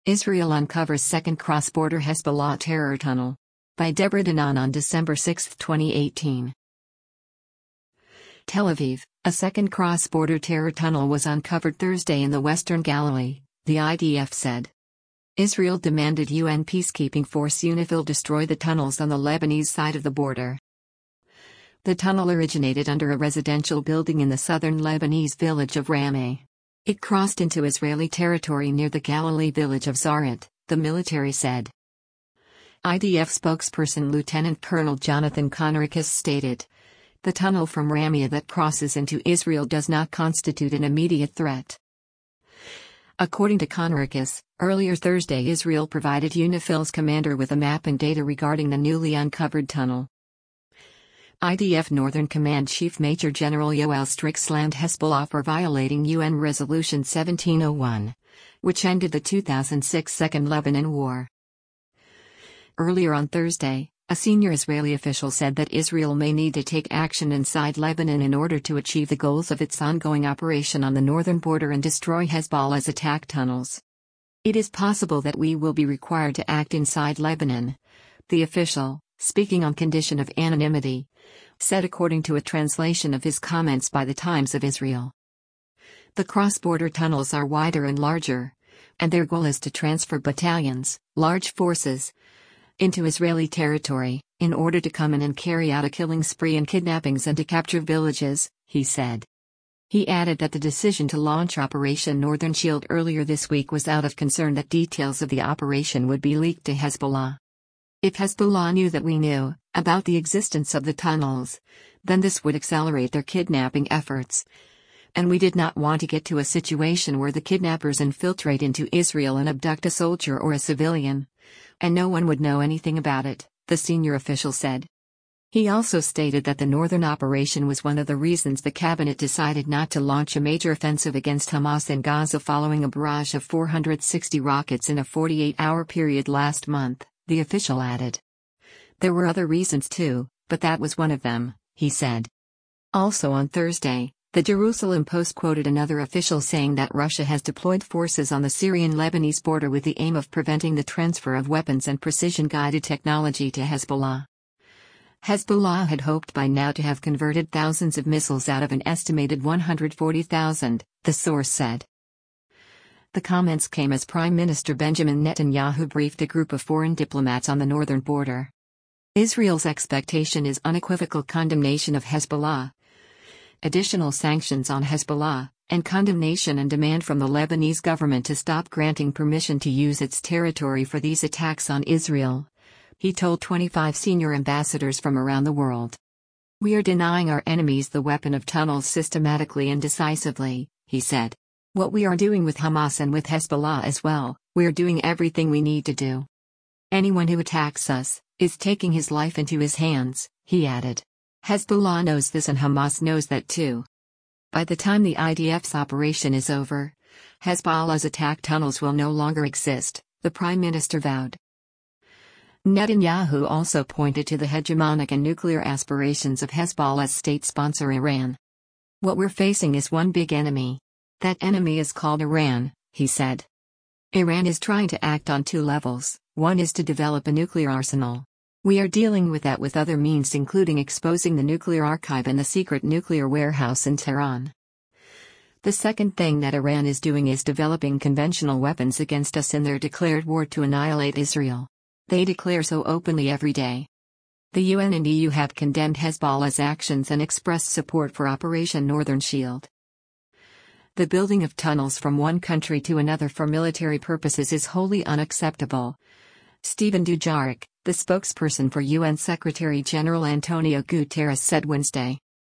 Israel uncovers second cross-border Hezbollah terror tunnel. By Deborah Danan on December 6, 2018. Tel Aviv, a second cross-border terror tunnel was uncovered Thursday in the Western Galilee, the IDF said. Israel demanded UN peacekeeping force UNIFIL destroy the tunnels on the Lebanese side of the border. The tunnel originated under a residential building in the southern Lebanese village of Rameh. It crossed into Israeli territory near the Galilee village of Zaret, the military said. IDF spokesperson Lieutenant Colonel Jonathan Conricus stated, "The tunnel from Rameh that crosses into Israel does not constitute an immediate threat." According to Conricus, earlier Thursday Israel provided UNIFIL's commander with a map and data regarding the newly uncovered tunnel. IDF Northern Command Chief Major General Yoel Strick slammed Hezbollah for violating UN Resolution 1701, which ended the 2006 Second Lebanon War. Earlier on Thursday, a senior Israeli official said that Israel may need to take action inside Lebanon in order to achieve the goals of its ongoing operation on the northern border and destroy Hezbollah's attack tunnels. "It is possible that we will be required to act inside Lebanon," the official, speaking on condition of anonymity, said according to a translation of his comments by the Times of Israel. The cross-border tunnels are wider and larger, and their goal is to transfer battalions, large forces, into Israeli territory, in order to come in and carry out a killing spree and kidnappings and to capture villages, he said. He added that the decision to launch Operation Northern Shield earlier this week was out of concern that details of the operation would be leaked to Hezbollah. "If Hezbollah knew that we knew about the existence of the tunnels, then this would accelerate their kidnapping efforts. And we did not want to get to a situation where the kidnappers infiltrate into Israel and abduct a soldier or a civilian, and no one would know anything about it," the senior official said. He also stated that the northern operation was one of the reasons the cabinet decided not to launch a major offensive against Hamas in Gaza following a barrage of 460 rockets in a 48-hour period last month, the official added. "There were other reasons too, but that was one of them," he said. Also on Thursday, the Jerusalem Post quoted another official saying that Russia has deployed forces on the Syrian-Lebanese border with the aim of preventing the transfer of weapons and precision-guided technology to Hezbollah. Hezbollah had hoped by now to have converted thousands of missiles out of an estimated 140,000, the source said. The comments came as Prime Minister Benjamin Netanyahu briefed a group of foreign diplomats on the northern border. Israel's expectation is unequivocal condemnation of Hezbollah, additional sanctions on Hezbollah, and condemnation and demand from the Lebanese government to stop granting permission to use its territory for these attacks on Israel, he told 25 senior ambassadors from around the world. "We are denying our enemies the weapon of tunnels systematically and decisively," he said. "What we are doing with Hamas and with Hezbollah as well, we are doing everything we need to do. Anyone who attacks us is taking his life into his hands," he added. Hezbollah knows this and Hamas knows that too. By the time the IDF's operation is over, Hezbollah's attack tunnels will no longer exist, the Prime Minister vowed. Netanyahu also pointed to the hegemonic and nuclear aspirations of Hezbollah's state sponsor Iran. "What we're facing is one big enemy. That enemy is called Iran," he said. "Iran is trying to act on two levels. One is to develop a nuclear arsenal. We are dealing with that with other means, including exposing the nuclear archive and the secret nuclear warehouse in Tehran. The second thing that Iran is doing is developing conventional weapons against us in their declared war to annihilate Israel. They declare so openly every day." The UN and EU have condemned Hezbollah's actions and expressed support for Operation Northern Shield. "The building of tunnels from one country to another for military purposes is wholly unacceptable," Stephen Dujarric, the spokesperson for UN Secretary-General Antonio Guterres said Wednesday.